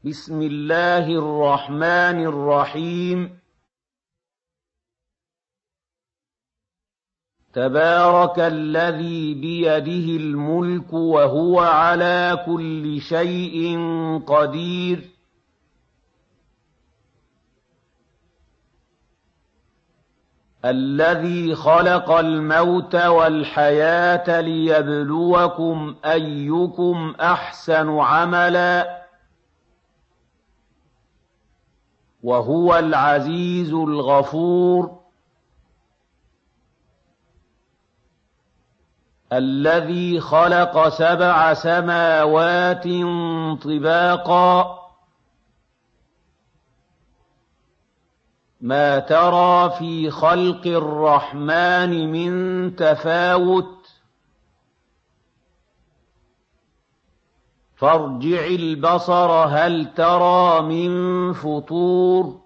بسم الله الرحمن الرحيم تبارك الذي بيده الملك وهو على كل شيء قدير الذي خلق الموت والحياة ليبلوكم أيكم أحسن عملا وهو العزيز الغفور الذي خلق 7 سماوات طباقا ما ترى في خلق الرحمن من تفاوت فارجع البصر هل ترى من فطور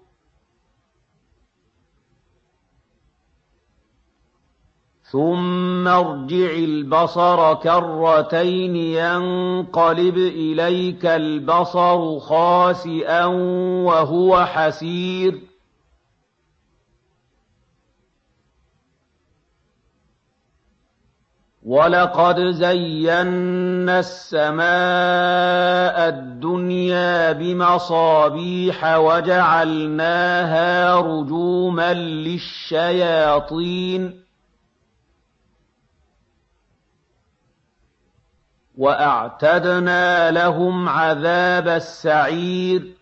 ثم ارجع البصر كرتين ينقلب إليك البصر خاسئا وهو حسير ولقد زينا السماء الدنيا بمصابيح وجعلناها رجوما للشياطين وأعتدنا لهم عذاب السعير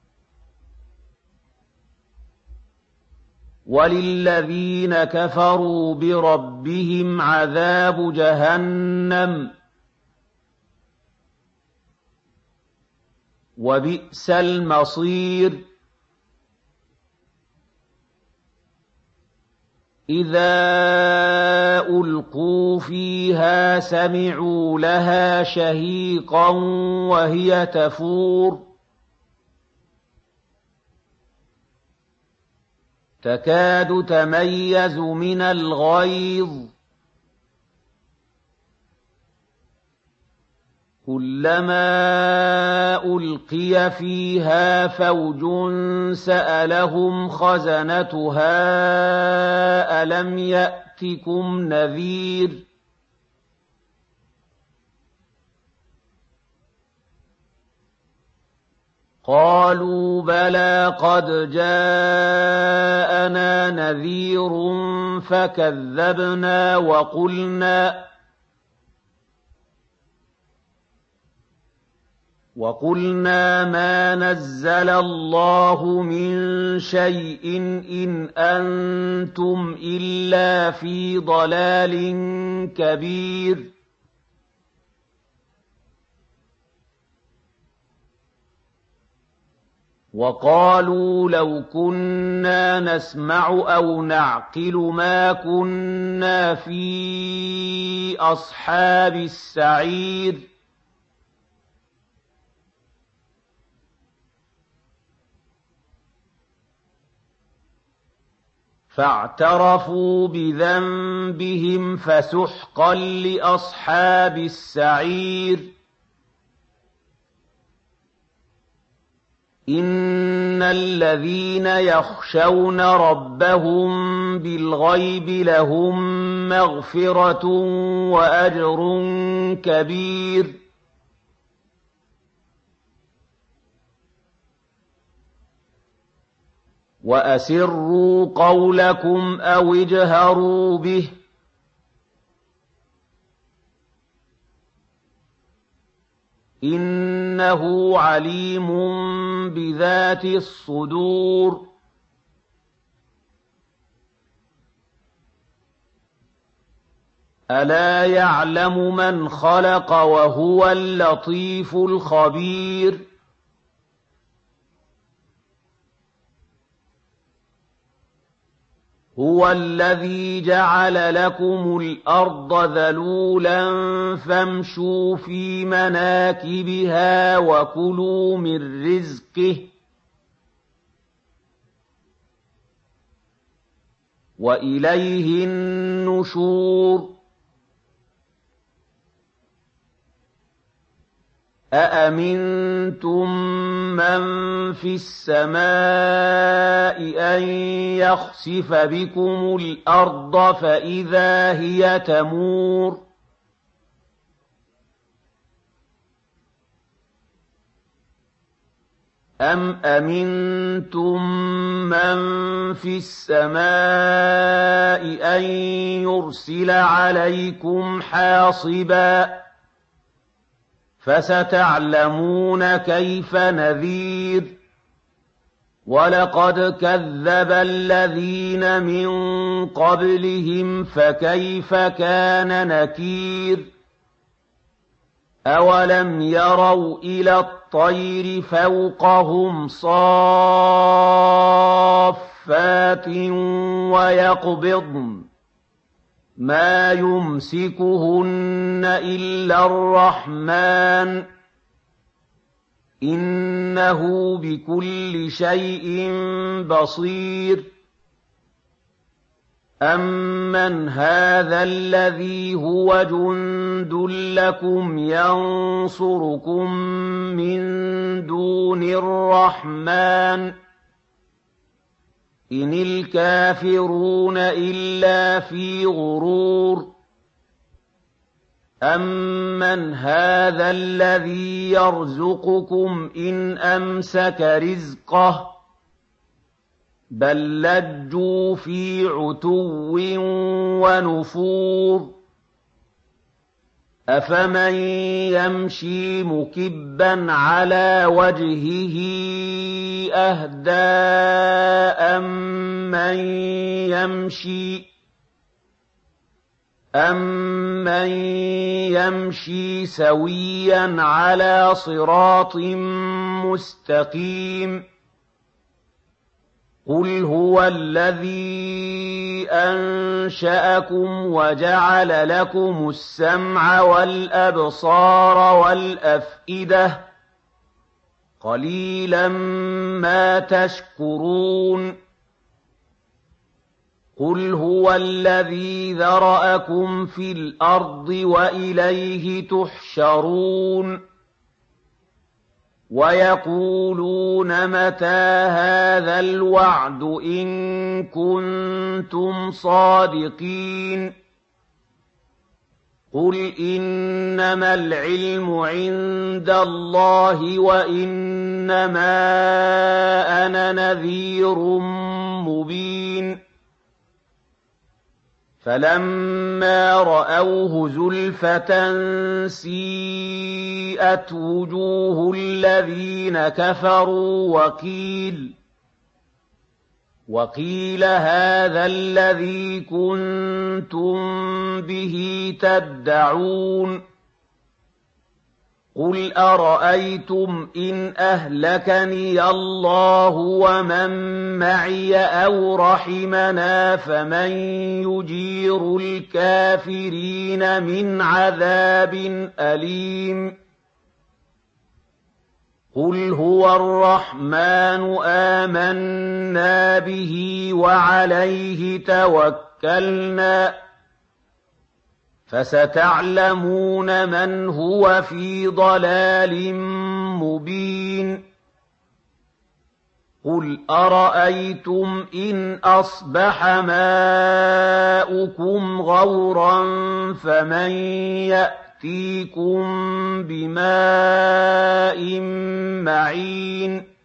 وللذين كفروا بربهم عذاب جهنم وبئس المصير إذا ألقوا فيها سمعوا لها شهيقا وهي تفور تكاد تميز من الغيظ كلما ألقي فيها فوج سألهم خزنتها ألم يأتكم نذير قالوا بلى قد جاءنا نذير فكذبنا وقلنا ما نزل الله من شيء إن أنتم إلا في ضلال كبير وقالوا لو كنا نسمع أو نعقل ما كنا في أصحاب السعير فاعترفوا بذنبهم فسحقا لأصحاب السعير إن الذين يخشون ربهم بالغيب لهم مغفرة وأجر كبير وأسروا قولكم أو اجهروا به إنه عليم بذات الصدور ألا يعلم من خلق وهو اللطيف الخبير هو الذي جعل لكم الأرض ذلولا فامشوا في مناكبها وكلوا من رزقه وإليه النشور أأمنتم من في السماء أن يخسف بكم الأرض فإذا هي تمور أم أمنتم من في السماء أن يرسل عليكم حاصبا فستعلمون كيف نذير ولقد كذب الذين من قبلهم فكيف كان نكير أولم يروا إلى الطير فوقهم صافات ويقبضن ما يمسكهن إلا الرحمن إنه بكل شيء بصير أَمَّنْ هَٰذَا الَّذِي هُوَ جُندٌ لَّكُمْ يَنصُرُكُم مِّن دُونِ الرَّحْمَٰنِ إِنِ الْكَافِرُونَ إِلَّا فِي غُرُورٍ أَمَّنْ هَٰذَا الَّذِي يَرْزُقُكُمْ إِنْ أَمْسَكَ رِزْقَهُ بَل لَّجُّوا فِي عُتُوٍّ وَنُفُورٍ أَفَمَن يَمْشِي مُكِبًّا عَلَىٰ وَجْهِهِ أَهْدَىٰ أَمَّن يَمْشِي سَوِيًّا عَلَىٰ صِرَاطٍ مُّسْتَقِيمٍ قُلْ هُوَ الَّذِي أَنشَأَكُمْ وَجَعَلَ لَكُمُ السَّمْعَ وَالْأَبْصَارَ وَالْأَفْئِدَةَ قَلِيلًا مَّا تَشْكُرُونَ قُلْ هُوَ الَّذِي ذَرَأَكُمْ فِي الْأَرْضِ وَإِلَيْهِ تُحْشَرُونَ وَيَقُولُونَ مَتَىٰ هَٰذَا الْوَعْدُ إِن كُنتُمْ صَادِقِينَ قُلْ إِنَّمَا الْعِلْمُ عِندَ اللَّهِ وَإِنَّمَا أَنَا نَذِيرٌ مُّبِينٌ فَلَمَّا رَأَوْهُ زُلْفَةً سِيئَتْ وُجُوهُ الَّذِينَ كَفَرُوا وَقِيلَ هَٰذَا الَّذِي كُنتُم بِهِ تَدَّعُونَ قُلْ أَرَأَيْتُمْ إِنْ أَهْلَكَنِيَ اللَّهُ وَمَن مَّعِيَ أَوْ رَحِمَنَا فَمَن يُجِيرُ الْكَافِرِينَ مِنْ عَذَابٍ أَلِيمٍ قُلْ هُوَ الرَّحْمَٰنُ آمَنَّا بِهِ وَعَلَيْهِ تَوَكَّلْنَا فَسَتَعْلَمُونَ مَنْ هُوَ فِي ضَلَالٍ مُّبِينٍ قُلْ أَرَأَيْتُمْ إِنْ أَصْبَحَ مَاؤُكُمْ غَوْرًا فَمَن يَأْتِيكُم بِمَاءٍ مَّعِينٍ